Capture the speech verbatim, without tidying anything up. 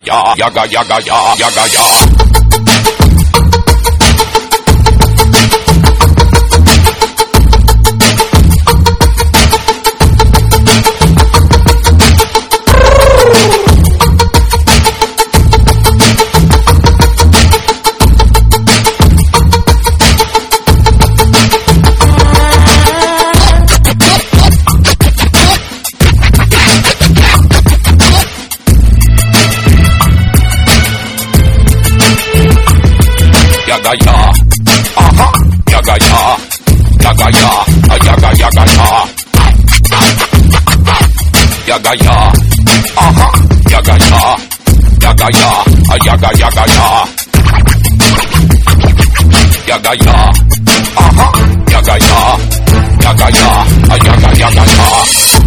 ya, yaga, yaga, ya, yaga, ya. Yaga ya, aha, yaga ya, yaga ya, yaga yaga ya, yaga ya, aha, yaga ya, yaga ya, yaga yaga ya, yaga ya, aha, yaga ya, yaga ya, yaga yaga ya.